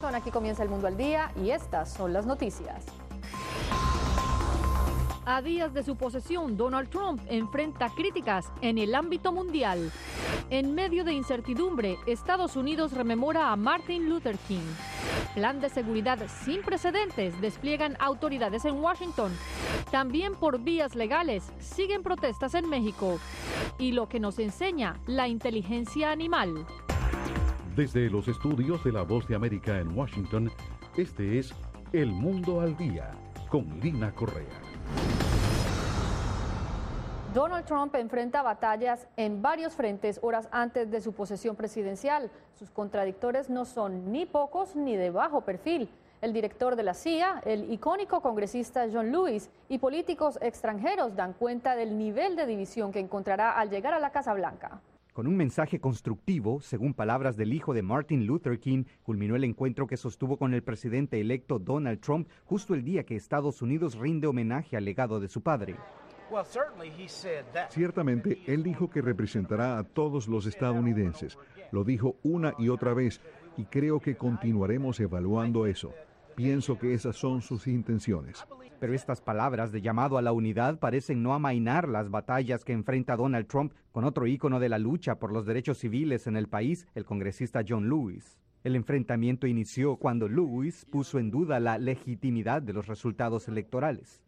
Aquí comienza El Mundo al Día y estas son las noticias. A días de su posesión, Donald Trump enfrenta críticas en el ámbito mundial. En medio de incertidumbre, Estados Unidos rememora a Martin Luther King. Plan de seguridad sin precedentes despliegan autoridades en Washington. También por vías legales siguen protestas en México. Y lo que nos enseña la inteligencia animal. Desde los estudios de La Voz de América en Washington, este es El Mundo al Día, con Lina Correa. Donald Trump enfrenta batallas en varios frentes horas antes de su posesión presidencial. Sus contradictores no son ni pocos ni de bajo perfil. El director de la CIA, el icónico congresista John Lewis y políticos extranjeros dan cuenta del nivel de división que encontrará al llegar a la Casa Blanca. Con un mensaje constructivo, según palabras del hijo de Martin Luther King, culminó el encuentro que sostuvo con el presidente electo Donald Trump justo el día que Estados Unidos rinde homenaje al legado de su padre. Ciertamente, él dijo que representará a todos los estadounidenses. Lo dijo una y otra vez, y creo que continuaremos evaluando eso. Pienso que esas son sus intenciones. Pero estas palabras de llamado a la unidad parecen no amainar las batallas que enfrenta Donald Trump con otro ícono de la lucha por los derechos civiles en el país, el congresista John Lewis. El enfrentamiento inició cuando Lewis puso en duda la legitimidad de los resultados electorales.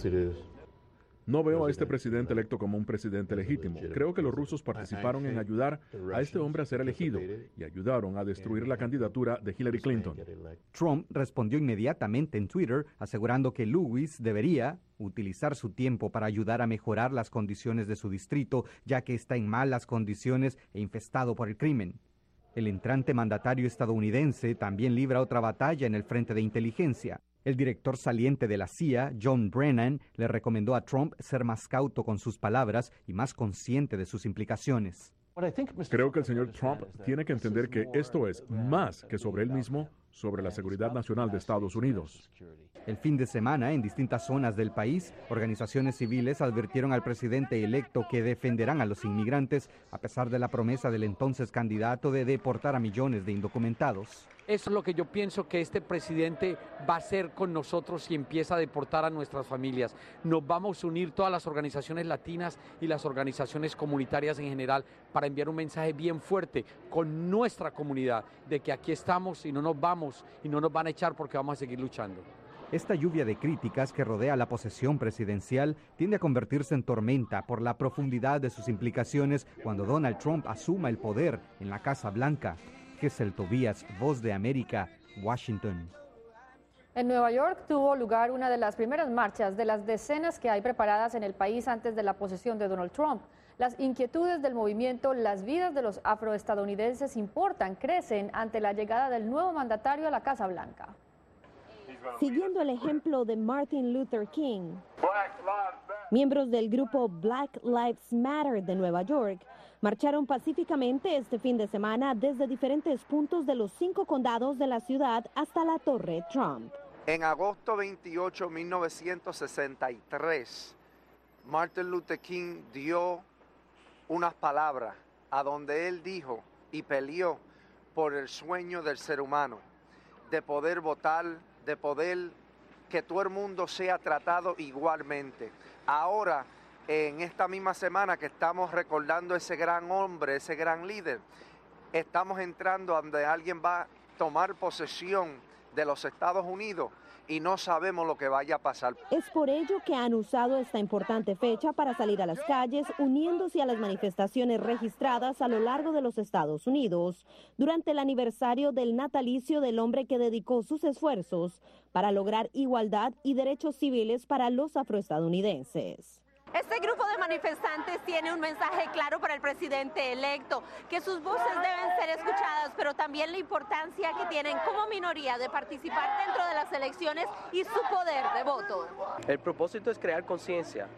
No veo a este presidente electo como un presidente legítimo. Creo que los rusos participaron en ayudar a este hombre a ser elegido y ayudaron a destruir la candidatura de Hillary Clinton. Trump respondió inmediatamente en Twitter asegurando que Lewis debería utilizar su tiempo para ayudar a mejorar las condiciones de su distrito, ya que está en malas condiciones e infestado por el crimen. El entrante mandatario estadounidense también libra otra batalla en el frente de inteligencia. El director saliente de la CIA, John Brennan, le recomendó a Trump ser más cauto con sus palabras y más consciente de sus implicaciones. Creo que el señor Trump tiene que entender que esto es más que sobre él mismo, sobre la seguridad nacional de Estados Unidos. El fin de semana, en distintas zonas del país, organizaciones civiles advirtieron al presidente electo que defenderán a los inmigrantes, a pesar de la promesa del entonces candidato de deportar a millones de indocumentados. Eso es lo que yo pienso que este presidente va a hacer con nosotros si empieza a deportar a nuestras familias. Nos vamos a unir todas las organizaciones latinas y las organizaciones comunitarias en general para enviar un mensaje bien fuerte con nuestra comunidad de que aquí estamos y no nos vamos y no nos van a echar porque vamos a seguir luchando. Esta lluvia de críticas que rodea la posesión presidencial tiende a convertirse en tormenta por la profundidad de sus implicaciones cuando Donald Trump asuma el poder en la Casa Blanca. Gesell Tobías, Voz de América, Washington. En Nueva York tuvo lugar una de las primeras marchas de las decenas que hay preparadas en el país antes de la posesión de Donald Trump. Las inquietudes del movimiento Las vidas de los afroestadounidenses importan, crecen ante la llegada del nuevo mandatario a la Casa Blanca. Siguiendo el ejemplo de Martin Luther King, miembros del grupo Black Lives Matter de Nueva York marcharon pacíficamente este fin de semana desde diferentes puntos de los 5 condados de la ciudad hasta la Torre Trump. En agosto 28, 1963, Martin Luther King dio unas palabras a donde él dijo y peleó por el sueño del ser humano, de poder votar, de poder que todo el mundo sea tratado igualmente. Ahora, en esta misma semana que estamos recordando ese gran hombre, ese gran líder, estamos entrando donde alguien va a tomar posesión de los Estados Unidos y no sabemos lo que vaya a pasar. Es por ello que han usado esta importante fecha para salir a las calles, uniéndose a las manifestaciones registradas a lo largo de los Estados Unidos, durante el aniversario del natalicio del hombre que dedicó sus esfuerzos para lograr igualdad y derechos civiles para los afroestadounidenses. Este grupo de manifestantes tiene un mensaje claro para el presidente electo, que sus voces deben ser escuchadas, pero también la importancia que tienen como minoría de participar dentro de las elecciones y su poder de voto. El propósito es crear conciencia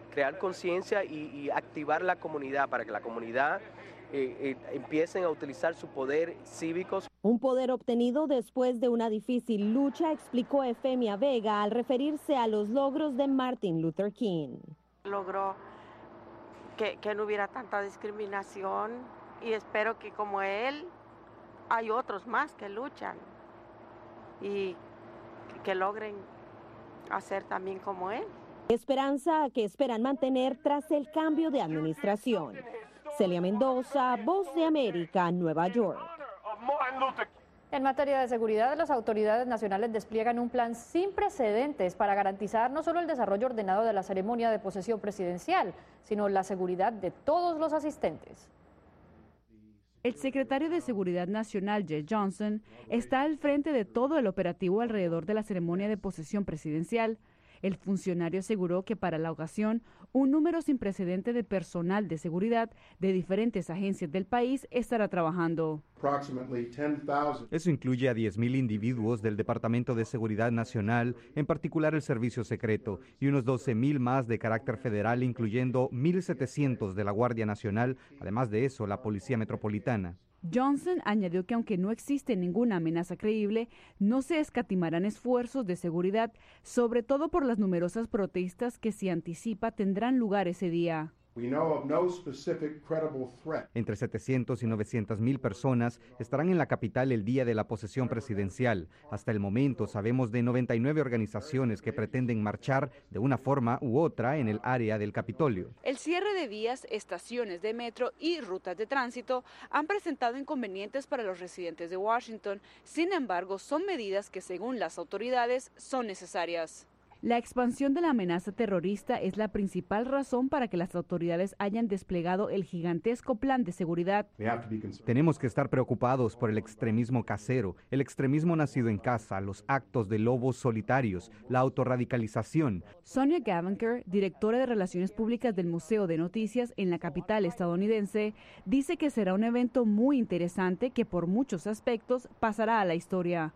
y activar la comunidad para que la comunidad empiecen a utilizar su poder cívico. Un poder obtenido después de una difícil lucha, explicó Efemia Vega al referirse a los logros de Martin Luther King. Logró que no hubiera tanta discriminación y espero que como él hay otros más que luchan y que logren hacer también como él. Esperanza que esperan mantener tras el cambio de administración. Celia Mendoza, Voz de América, Nueva York. En materia de seguridad, las autoridades nacionales despliegan un plan sin precedentes para garantizar no solo el desarrollo ordenado de la ceremonia de posesión presidencial, sino la seguridad de todos los asistentes. El secretario de Seguridad Nacional, Jeh Johnson, está al frente de todo el operativo alrededor de la ceremonia de posesión presidencial. El funcionario aseguró que para la ocasión, un número sin precedente de personal de seguridad de diferentes agencias del país estará trabajando. Eso incluye a 10,000 individuos del Departamento de Seguridad Nacional, en particular el Servicio Secreto, y unos 12,000 más de carácter federal, incluyendo 1,700 de la Guardia Nacional, además de eso, la Policía Metropolitana. Johnson añadió que aunque no existe ninguna amenaza creíble, no se escatimarán esfuerzos de seguridad, sobre todo por las numerosas protestas que se anticipa tendrán lugar ese día. Entre 700 y 900,000 personas estarán en la capital el día de la posesión presidencial. Hasta el momento sabemos de 99 organizaciones que pretenden marchar de una forma u otra en el área del Capitolio. El cierre de vías, estaciones de metro y rutas de tránsito han presentado inconvenientes para los residentes de Washington. Sin embargo, son medidas que, según las autoridades, son necesarias. La expansión de la amenaza terrorista es la principal razón para que las autoridades hayan desplegado el gigantesco plan de seguridad. Tenemos que estar preocupados por el extremismo casero, el extremismo nacido en casa, los actos de lobos solitarios, la autorradicalización. Sonia Gavankar, directora de Relaciones Públicas del Museo de Noticias en la capital estadounidense, dice que será un evento muy interesante que por muchos aspectos pasará a la historia.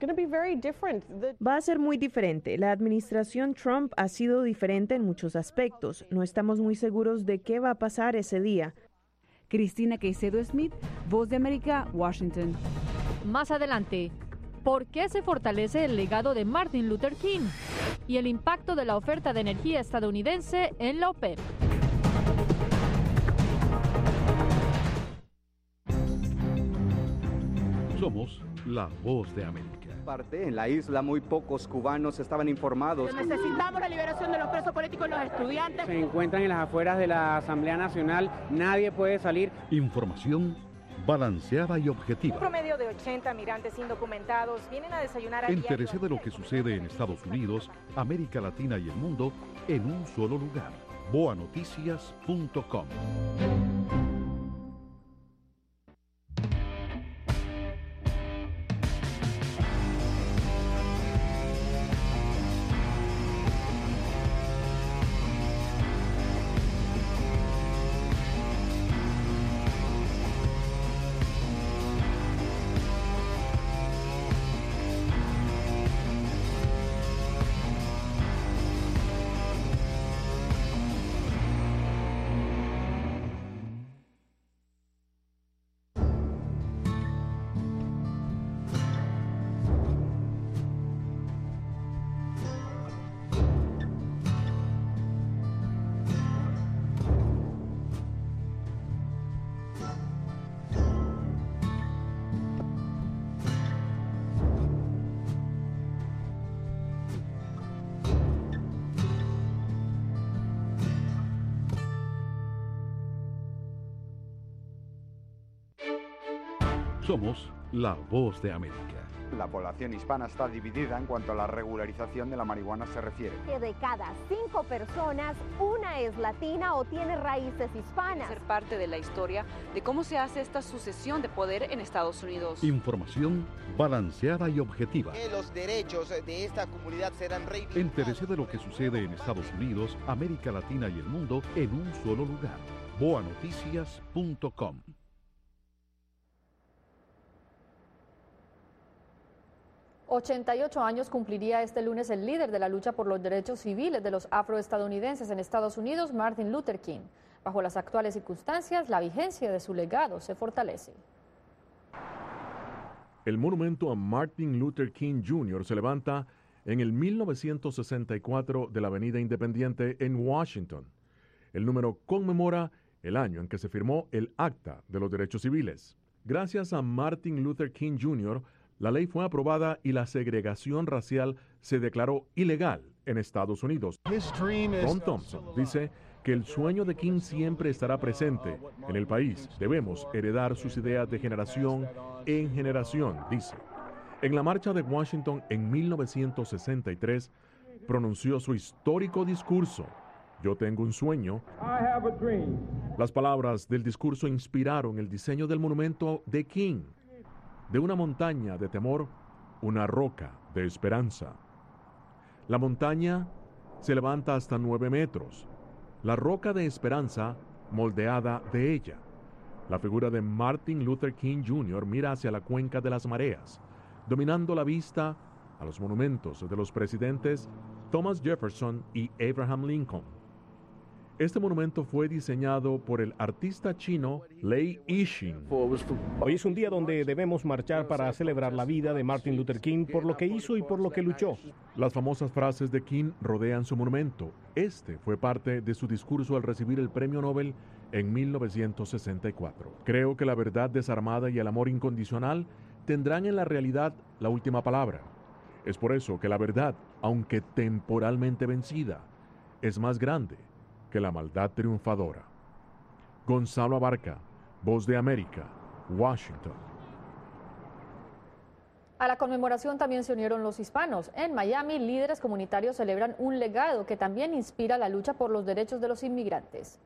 Va a ser muy diferente. La administración Trump ha sido diferente en muchos aspectos. No estamos muy seguros de qué va a pasar ese día. Cristina Caicedo Smith, Voz de América, Washington. Más adelante, ¿por qué se fortalece el legado de Martin Luther King? Y el impacto de la oferta de energía estadounidense en la OPEP. Somos la Voz de América. En la isla muy pocos cubanos estaban informados. Necesitamos la liberación de los presos políticos y los estudiantes. Se encuentran en las afueras de la Asamblea Nacional, nadie puede salir. Información balanceada y objetiva. Un promedio de 80 migrantes indocumentados vienen a desayunar a Entérese de lo que sucede en Estados Unidos, América Latina y el mundo en un solo lugar. boanoticias.com. Somos la Voz de América. La población hispana está dividida en cuanto a la regularización de la marihuana se refiere. Que de cada 5 personas, una es latina o tiene raíces hispanas. Ser parte de la historia de cómo se hace esta sucesión de poder en Estados Unidos. Información balanceada y objetiva. Que los derechos de esta comunidad serán reivindicados. Entérese de lo que sucede en Estados Unidos, América Latina y el mundo en un solo lugar. boanoticias.com. 88 años cumpliría este lunes el líder de la lucha por los derechos civiles de los afroestadounidenses en Estados Unidos, Martin Luther King. Bajo las actuales circunstancias, la vigencia de su legado se fortalece. El monumento a Martin Luther King Jr. se levanta en el 1964 de la Avenida Independiente en Washington. El número conmemora el año en que se firmó el Acta de los Derechos Civiles. Gracias a Martin Luther King Jr., La ley fue aprobada y la segregación racial se declaró ilegal en Estados Unidos. Ron Thompson dice que el sueño de King siempre estará presente en el país. Debemos heredar sus ideas de generación en generación, dice. En la marcha de Washington en 1963, pronunció su histórico discurso, Yo tengo un sueño. Las palabras del discurso inspiraron el diseño del monumento de King. De una montaña de temor, una roca de esperanza. La montaña se levanta hasta 9 metros. La roca de esperanza moldeada de ella. La figura de Martin Luther King Jr. mira hacia la cuenca de las mareas, dominando la vista a los monumentos de los presidentes Thomas Jefferson y Abraham Lincoln. Este monumento fue diseñado por el artista chino Lei Yixin. Hoy es un día donde debemos marchar para celebrar la vida de Martin Luther King por lo que hizo y por lo que luchó. Las famosas frases de King rodean su monumento. Este fue parte de su discurso al recibir el Premio Nobel en 1964. Creo que la verdad desarmada y el amor incondicional tendrán en la realidad la última palabra. Es por eso que la verdad, aunque temporalmente vencida, es más grande que la maldad triunfadora. Gonzalo Abarca, Voz de América, Washington. A la conmemoración también se unieron los hispanos. En Miami, líderes comunitarios celebran un legado que también inspira la lucha por los derechos de los inmigrantes.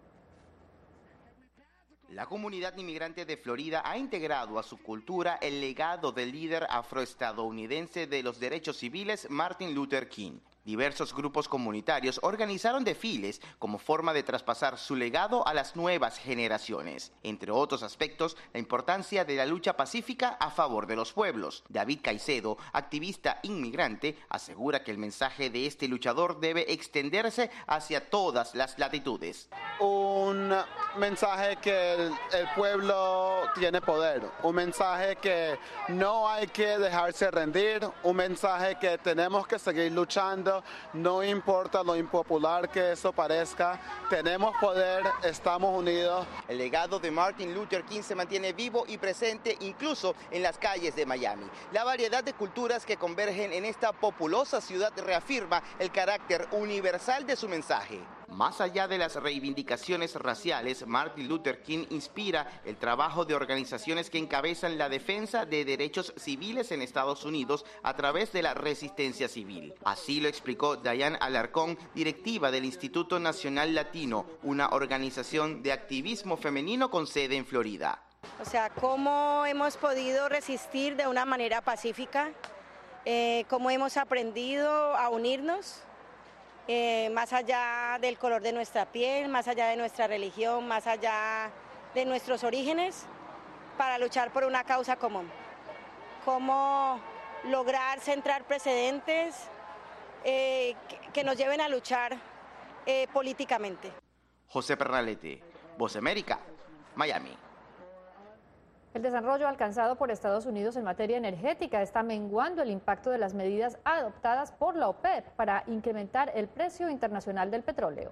La comunidad inmigrante de Florida ha integrado a su cultura el legado del líder afroestadounidense de los derechos civiles, Martin Luther King. Diversos grupos comunitarios organizaron desfiles como forma de traspasar su legado a las nuevas generaciones. Entre otros aspectos, la importancia de la lucha pacífica a favor de los pueblos. David Caicedo, activista inmigrante, asegura que el mensaje de este luchador debe extenderse hacia todas las latitudes. Un mensaje que el pueblo tiene poder, un mensaje que no hay que dejarse rendir, un mensaje que tenemos que seguir luchando. No importa lo impopular que eso parezca, tenemos poder, estamos unidos. El legado de Martin Luther King se mantiene vivo y presente incluso en las calles de Miami. La variedad de culturas que convergen en esta populosa ciudad reafirma el carácter universal de su mensaje. Más allá de las reivindicaciones raciales, Martin Luther King inspira el trabajo de organizaciones que encabezan la defensa de derechos civiles en Estados Unidos a través de la resistencia civil. Así lo explicó Diane Alarcón, directiva del Instituto Nacional Latino, una organización de activismo femenino con sede en Florida. O sea, cómo hemos podido resistir de una manera pacífica, cómo hemos aprendido a unirnos. Más allá del color de nuestra piel, más allá de nuestra religión, más allá de nuestros orígenes, para luchar por una causa común. Cómo lograr centrar precedentes que nos lleven a luchar políticamente. José Pernalete, Voz América, Miami. El desarrollo alcanzado por Estados Unidos en materia energética está menguando el impacto de las medidas adoptadas por la OPEP para incrementar el precio internacional del petróleo.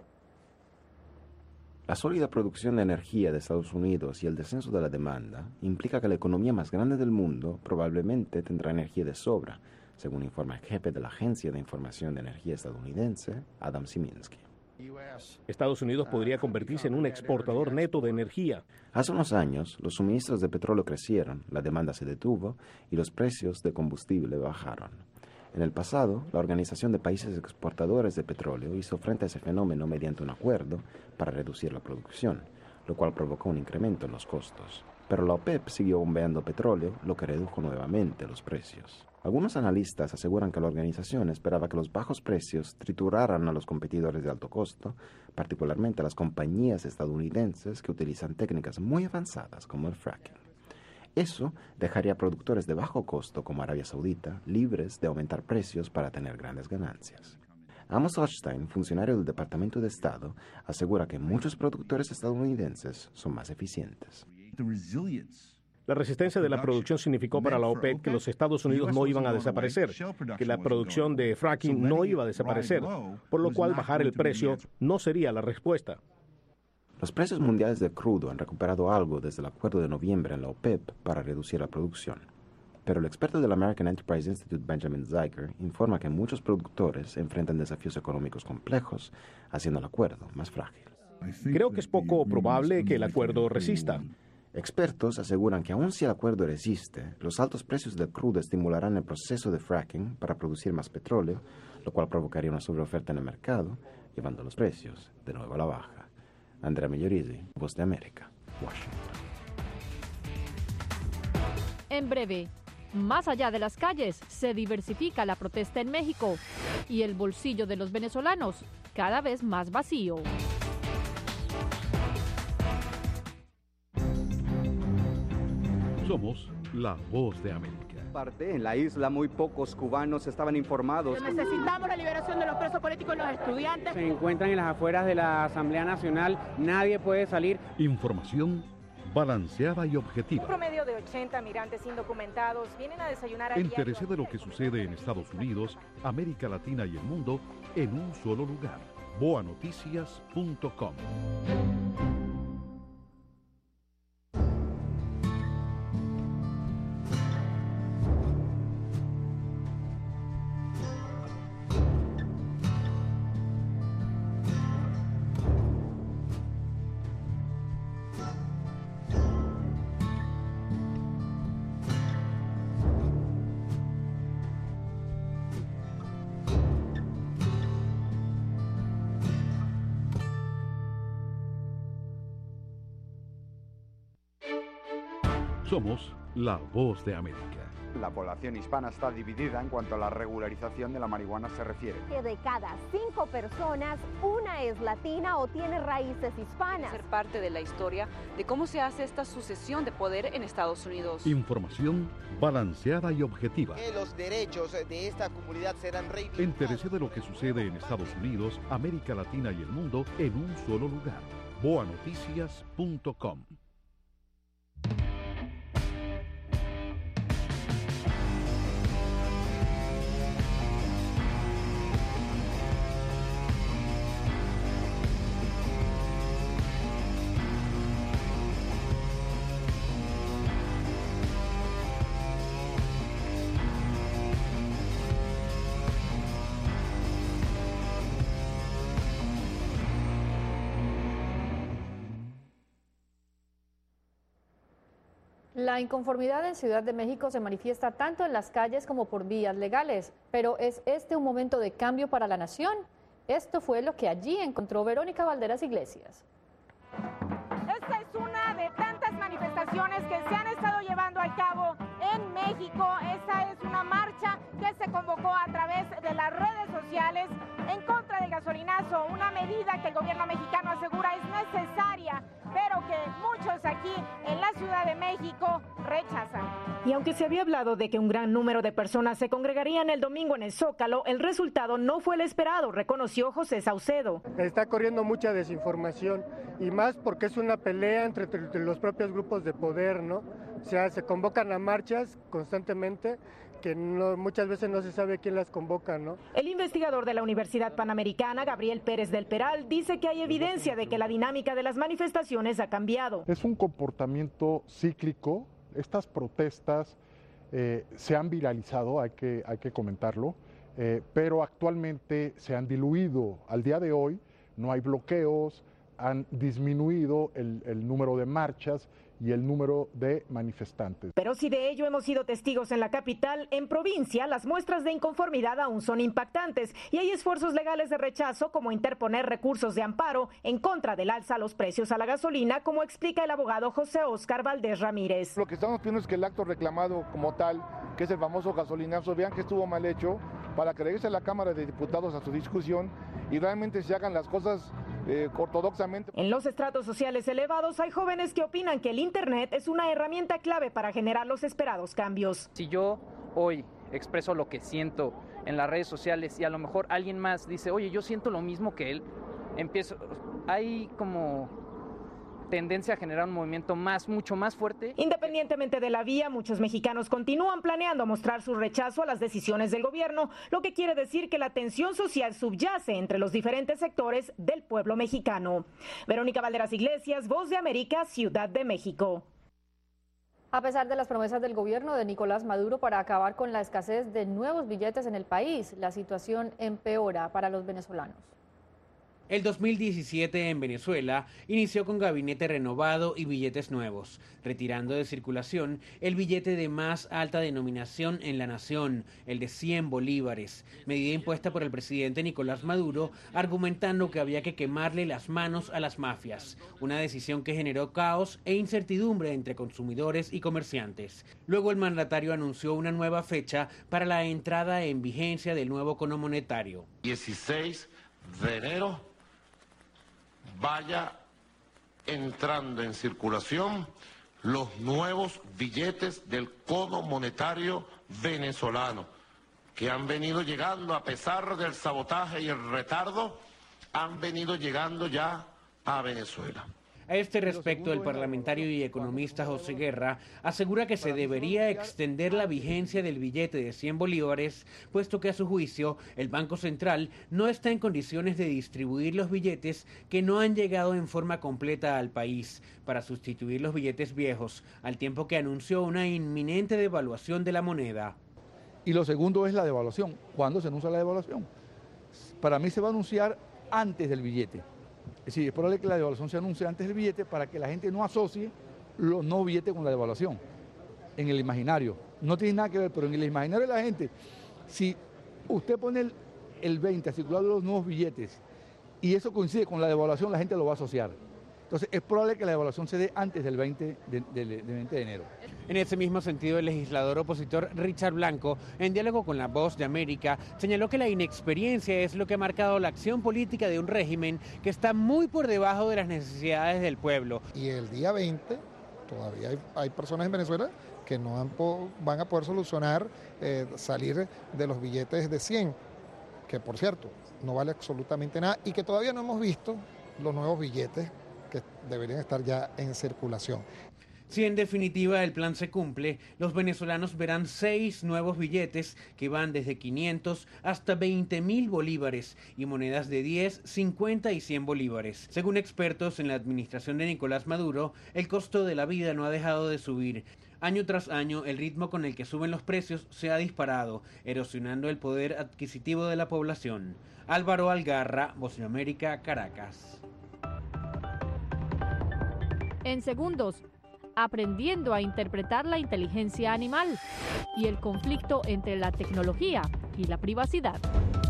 La sólida producción de energía de Estados Unidos y el descenso de la demanda implica que la economía más grande del mundo probablemente tendrá energía de sobra, según informa el jefe de la Agencia de Información de Energía estadounidense, Adam Szyminski. Estados Unidos podría convertirse en un exportador neto de energía. Hace unos años, los suministros de petróleo crecieron, la demanda se detuvo y los precios de combustible bajaron. En el pasado, la Organización de Países Exportadores de Petróleo hizo frente a ese fenómeno mediante un acuerdo para reducir la producción, lo cual provocó un incremento en los costos. Pero la OPEP siguió bombeando petróleo, lo que redujo nuevamente los precios. Algunos analistas aseguran que la organización esperaba que los bajos precios trituraran a los competidores de alto costo, particularmente a las compañías estadounidenses que utilizan técnicas muy avanzadas como el fracking. Eso dejaría a productores de bajo costo como Arabia Saudita libres de aumentar precios para tener grandes ganancias. Amos Hochstein, funcionario del Departamento de Estado, asegura que muchos productores estadounidenses son más eficientes. La resistencia de la producción significó para la OPEP que los Estados Unidos no iban a desaparecer, que la producción de fracking no iba a desaparecer, por lo cual bajar el precio no sería la respuesta. Los precios mundiales de crudo han recuperado algo desde el acuerdo de noviembre en la OPEP para reducir la producción. Pero el experto del American Enterprise Institute, Benjamin Zeiger, informa que muchos productores enfrentan desafíos económicos complejos, haciendo el acuerdo más frágil. Creo que es poco probable que el acuerdo resista. Expertos aseguran que aun si el acuerdo resiste, los altos precios del crudo estimularán el proceso de fracking para producir más petróleo, lo cual provocaría una sobreoferta en el mercado, llevando los precios de nuevo a la baja. Andrea Migliorisi, Voz de América, Washington. En breve, más allá de las calles, se diversifica la protesta en México y el bolsillo de los venezolanos cada vez más vacío. Somos la Voz de América. En la isla muy pocos cubanos estaban informados. Necesitamos la liberación de los presos políticos y los estudiantes. Se encuentran en las afueras de la Asamblea Nacional, nadie puede salir. Información balanceada y objetiva. Un promedio de 80 migrantes indocumentados vienen a desayunar a Entérese de lo que sucede en Estados Unidos, América Latina y el mundo en un solo lugar. boanoticias.com. Somos la Voz de América. La población hispana está dividida en cuanto a la regularización de la marihuana se refiere. Que de cada 5 personas, una es latina o tiene raíces hispanas. Ser parte de la historia de cómo se hace esta sucesión de poder en Estados Unidos. Información balanceada y objetiva. Que los derechos de esta comunidad serán reivindicados. Entérese de lo que sucede en Estados Unidos, América Latina y el mundo en un solo lugar. boanoticias.com. La inconformidad en Ciudad de México se manifiesta tanto en las calles como por vías legales, pero ¿es este un momento de cambio para la nación? Esto fue lo que allí encontró Verónica Valderas Iglesias. Esta es una de tantas manifestaciones que se han estado llevando a cabo en México. Esta es una marcha que se convocó a través de las redes sociales en contra del gasolinazo, una medida que el gobierno mexicano asegura es necesaria, pero que muchos aquí en la Ciudad de México rechazan. Y aunque se había hablado de que un gran número de personas se congregarían el domingo en el Zócalo, el resultado no fue el esperado, reconoció José Saucedo. Está corriendo mucha desinformación y más porque es una pelea entre los propios grupos de poder, ¿no? O sea, se convocan a marchas constantemente que muchas veces no se sabe quién las convoca, ¿no? El investigador de la Universidad Panamericana, Gabriel Pérez del Peral, dice que hay evidencia de que la dinámica de las manifestaciones ha cambiado. Es un comportamiento cíclico. Estas protestas se han viralizado, hay que comentarlo, pero actualmente se han diluido. Al día de hoy no hay bloqueos, han disminuido el número de marchas y el número de manifestantes. Pero si de ello hemos sido testigos en la capital, en provincia las muestras de inconformidad aún son impactantes y hay esfuerzos legales de rechazo como interponer recursos de amparo en contra del alza a los precios a la gasolina, como explica el abogado José Óscar Valdés Ramírez. Lo que estamos pidiendo es que el acto reclamado como tal, que es el famoso gasolinazo, vean que estuvo mal hecho, para que regrese a la Cámara de Diputados a su discusión y realmente se hagan las cosas ortodoxamente. En los estratos sociales elevados hay jóvenes que opinan que el Internet es una herramienta clave para generar los esperados cambios. Si yo hoy expreso lo que siento en las redes sociales y a lo mejor alguien más dice, oye, yo siento lo mismo que él, hay como tendencia a generar un movimiento mucho más fuerte. Independientemente de la vía, muchos mexicanos continúan planeando mostrar su rechazo a las decisiones del gobierno, lo que quiere decir que la tensión social subyace entre los diferentes sectores del pueblo mexicano. Verónica Valderas Iglesias, Voz de América, Ciudad de México. A pesar de las promesas del gobierno de Nicolás Maduro para acabar con la escasez de nuevos billetes en el país, la situación empeora para los venezolanos. El 2017 en Venezuela inició con gabinete renovado y billetes nuevos, retirando de circulación el billete de más alta denominación en la nación, el de 100 bolívares, medida impuesta por el presidente Nicolás Maduro, argumentando que había que quemarle las manos a las mafias, una decisión que generó caos e incertidumbre entre consumidores y comerciantes. Luego el mandatario anunció una nueva fecha para la entrada en vigencia del nuevo cono monetario. 16 de enero. Vaya entrando en circulación los nuevos billetes del cono monetario venezolano, que han venido llegando a pesar del sabotaje y el retardo, han venido llegando ya a Venezuela. A este respecto, el parlamentario y economista José Guerra asegura que se debería extender la vigencia del billete de 100 bolívares, puesto que a su juicio el Banco Central no está en condiciones de distribuir los billetes que no han llegado en forma completa al país para sustituir los billetes viejos, al tiempo que anunció una inminente devaluación de la moneda. Y lo segundo es la devaluación. ¿Cuándo se anuncia la devaluación? Para mí se va a anunciar antes del billete. Es decir, es probable que la devaluación se anuncie antes del billete para que la gente no asocie los no billetes con la devaluación en el imaginario. No tiene nada que ver, pero en el imaginario de la gente, si usted pone el 20 a circular los nuevos billetes y eso coincide con la devaluación, la gente lo va a asociar. Entonces, es probable que la devaluación se dé antes del 20 de enero. En ese mismo sentido, el legislador opositor Richard Blanco, en diálogo con La Voz de América, señaló que la inexperiencia es lo que ha marcado la acción política de un régimen que está muy por debajo de las necesidades del pueblo. Y el día 20, todavía hay personas en Venezuela que no van a poder solucionar salir de los billetes de 100, que por cierto, no vale absolutamente nada, y que todavía no hemos visto los nuevos billetes que deberían estar ya en circulación. Si en definitiva el plan se cumple, los venezolanos verán 6 nuevos billetes que van desde 500 hasta 20.000 bolívares y monedas de 10, 50 y 100 bolívares. Según expertos en la administración de Nicolás Maduro, el costo de la vida no ha dejado de subir. Año tras año, el ritmo con el que suben los precios se ha disparado, erosionando el poder adquisitivo de la población. Álvaro Algarra, Voz de América, Caracas. En segundos, aprendiendo a interpretar la inteligencia animal y el conflicto entre la tecnología y la privacidad.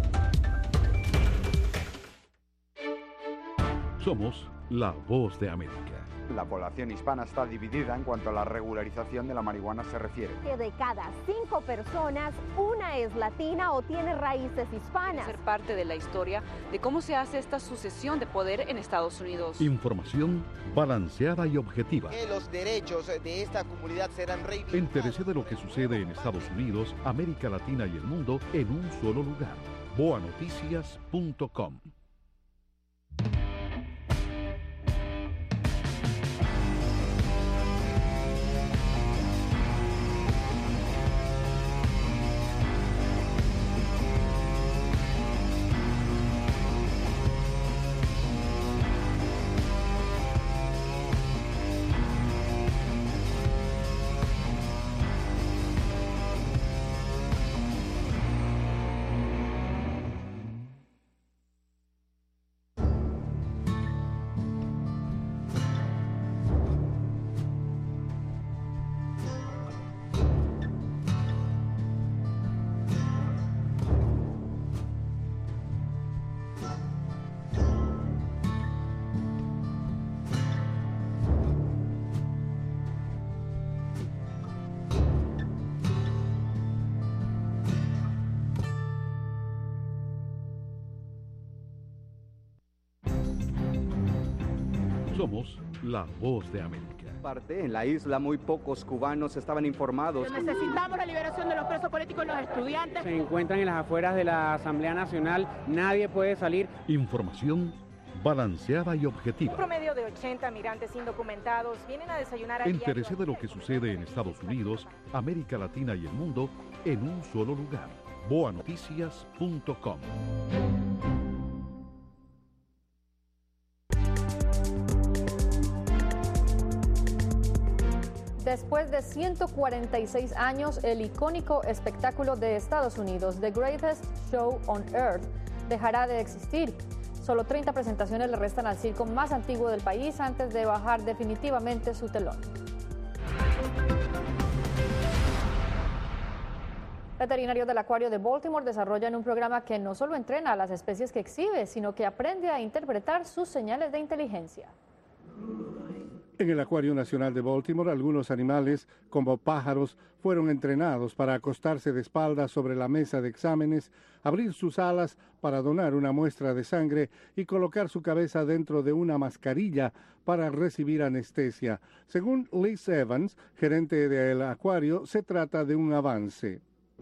Somos la Voz de América. La población hispana está dividida en cuanto a la regularización de la marihuana se refiere. Que de cada 5 personas, una es latina o tiene raíces hispanas. Ser parte de la historia de cómo se hace esta sucesión de poder en Estados Unidos. Información balanceada y objetiva. Que los derechos de esta comunidad serán reivindicados. Entérese de lo que sucede en Estados Unidos, América Latina y el mundo en un solo lugar. boanoticias.com. Somos la Voz de América. En la isla muy pocos cubanos estaban informados. Necesitamos la liberación de los presos políticos y los estudiantes. Se encuentran en las afueras de la Asamblea Nacional, nadie puede salir. Información balanceada y objetiva. Un promedio de 80 migrantes indocumentados vienen a desayunar a Entérese de lo que sucede en Estados Unidos, América Latina y el mundo en un solo lugar. boanoticias.com. Después de 146 años, el icónico espectáculo de Estados Unidos, The Greatest Show on Earth, dejará de existir. Solo 30 presentaciones le restan al circo más antiguo del país antes de bajar definitivamente su telón. Veterinarios del Acuario de Baltimore desarrollan un programa que no solo entrena a las especies que exhibe, sino que aprende a interpretar sus señales de inteligencia. En el Acuario Nacional de Baltimore, algunos animales, como pájaros, fueron entrenados para acostarse de espaldas sobre la mesa de exámenes, abrir sus alas para donar una muestra de sangre y colocar su cabeza dentro de una mascarilla para recibir anestesia. Según Liz Evans, gerente del acuario, se trata de un avance.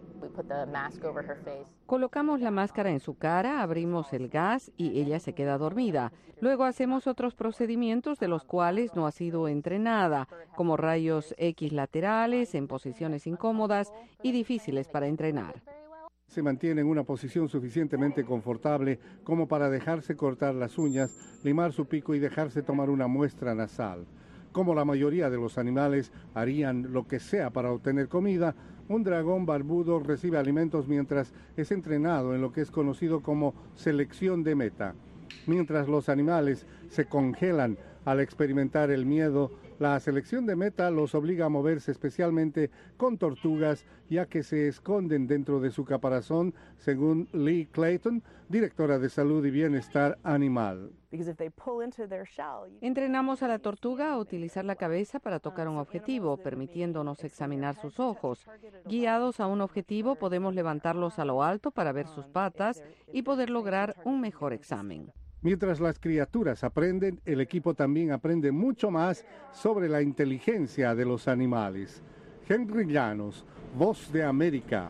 Colocamos la máscara en su cara, abrimos el gas y ella se queda dormida. Luego hacemos otros procedimientos de los cuales no ha sido entrenada, como rayos X laterales en posiciones incómodas y difíciles para entrenar. Se mantiene en una posición suficientemente confortable como para dejarse cortar las uñas, limar su pico y dejarse tomar una muestra nasal. Como la mayoría de los animales harían lo que sea para obtener comida, un dragón barbudo recibe alimentos mientras es entrenado en lo que es conocido como selección de meta. Mientras los animales se congelan al experimentar el miedo, la selección de meta los obliga a moverse, especialmente con tortugas, ya que se esconden dentro de su caparazón, según Lee Clayton, directora de Salud y Bienestar Animal. Entrenamos a la tortuga a utilizar la cabeza para tocar un objetivo, permitiéndonos examinar sus ojos. Guiados a un objetivo, podemos levantarlos a lo alto para ver sus patas y poder lograr un mejor examen. Mientras las criaturas aprenden, el equipo también aprende mucho más sobre la inteligencia de los animales. Henry Llanos, Voz de América.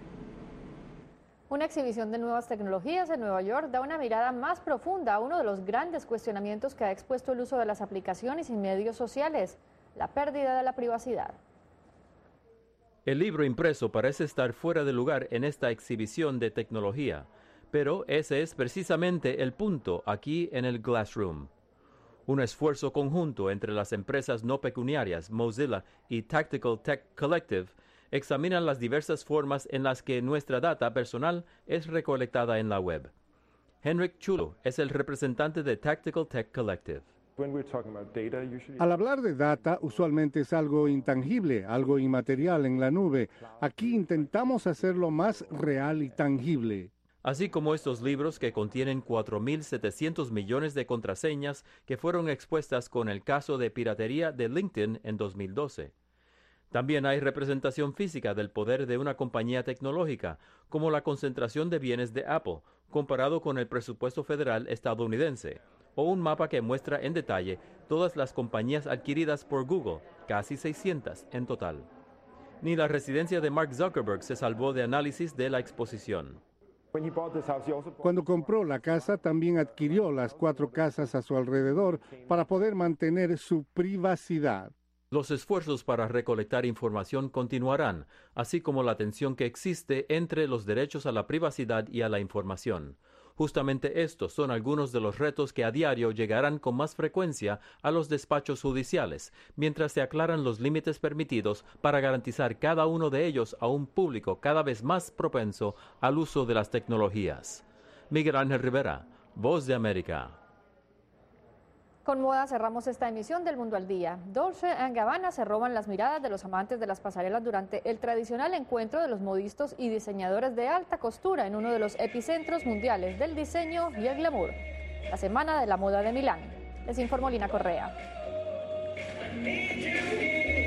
Una exhibición de nuevas tecnologías en Nueva York da una mirada más profunda a uno de los grandes cuestionamientos que ha expuesto el uso de las aplicaciones y medios sociales, la pérdida de la privacidad. El libro impreso parece estar fuera de lugar en esta exhibición de tecnología. Pero ese es precisamente el punto aquí en el Glassroom. Un esfuerzo conjunto entre las empresas no pecuniarias Mozilla y Tactical Tech Collective examinan las diversas formas en las que nuestra data personal es recolectada en la web. Henrik Chulo es el representante de Tactical Tech Collective. Al hablar de data, usualmente es algo intangible, algo inmaterial en la nube. Aquí intentamos hacerlo más real y tangible. Así como estos libros que contienen 4.700 millones de contraseñas que fueron expuestas con el caso de piratería de LinkedIn en 2012. También hay representación física del poder de una compañía tecnológica, como la concentración de bienes de Apple, comparado con el presupuesto federal estadounidense, o un mapa que muestra en detalle todas las compañías adquiridas por Google, casi 600 en total. Ni la residencia de Mark Zuckerberg se salvó de análisis de la exposición. Cuando compró la casa, también adquirió las 4 casas a su alrededor para poder mantener su privacidad. Los esfuerzos para recolectar información continuarán, así como la tensión que existe entre los derechos a la privacidad y a la información. Justamente estos son algunos de los retos que a diario llegarán con más frecuencia a los despachos judiciales, mientras se aclaran los límites permitidos para garantizar cada uno de ellos a un público cada vez más propenso al uso de las tecnologías. Miguel Ángel Rivera, Voz de América. Con moda cerramos esta emisión del Mundo al Día. Dolce & Gabbana se roban las miradas de los amantes de las pasarelas durante el tradicional encuentro de los modistas y diseñadores de alta costura en uno de los epicentros mundiales del diseño y el glamour, la Semana de la Moda de Milán. Les informó Lina Correa.